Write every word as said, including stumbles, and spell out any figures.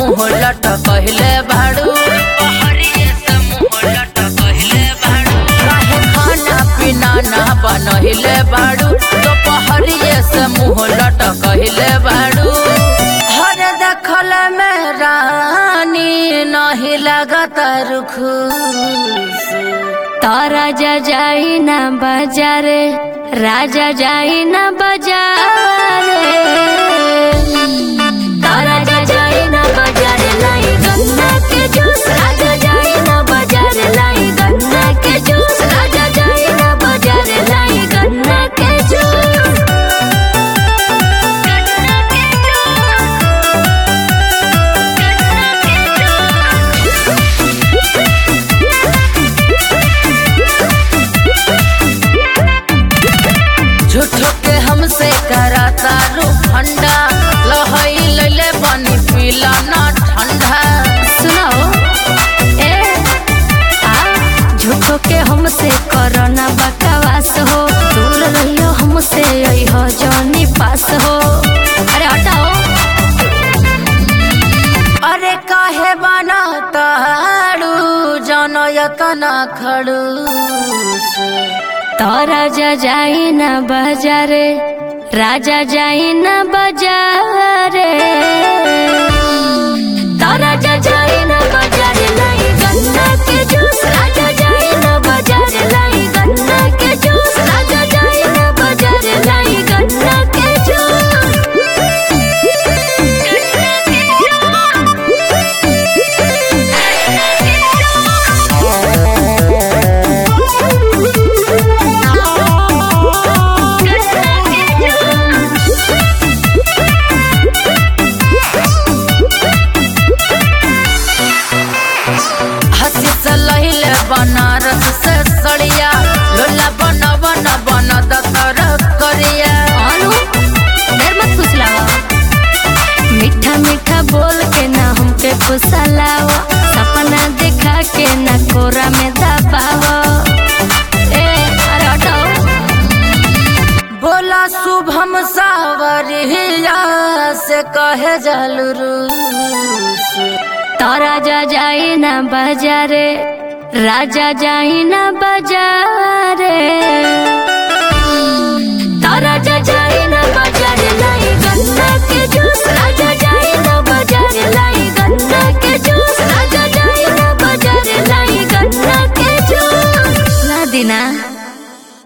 मुँह लटकले बाड़ू काहे खाना पीना ना बनहिले बाड़ू दोपहरिए से मुँह लटकले बाड़ू हर देखल में रानी नहीं लगता रुखुस तारा जा जाई ना बाजारे राजा जाई ना बाजारे तारा जा जाई ना बाजारे लाई गन्ना के जूस राजा जाई ना बाजारे लाई गन्ना के जूस राजा जाई ना बाजारे लाई गन्ना के जूस झूठो के हमसे कराता रू ठंडा लहई लैले पानी पीला ना ठंडा सुनाओ ए आ झूठो के हमसे करना बकवास हो दूर रहियो हमसे अइहो जौनी पास हो अरे हटाओ अरे काहे बना ताड़ू जानो यतना खड़ूस तारा जा जाई ना बाजारे राजा जाई ना बाजारे तारा जा जाई ना बाजारे लाई गन्ना के जूस राजा जाई ना बाजारे लाई गन्ना के जूस राजा जाई ना बाजारे लाई गन्ना के जूस हंसी से लहिले बनारस से सड़िया लोला बन बन बन दतर करिया अनु देर मत फुसलावा मीठा मीठा बोल के ना हमके फुसलावा सपना दिखा के ना कोरा में दबावा ए अरे हटाओ बोला शुभम सावरिया से कहे जलरूस तारा जा जाई ना बाजारे राजा जाई ना बाजारे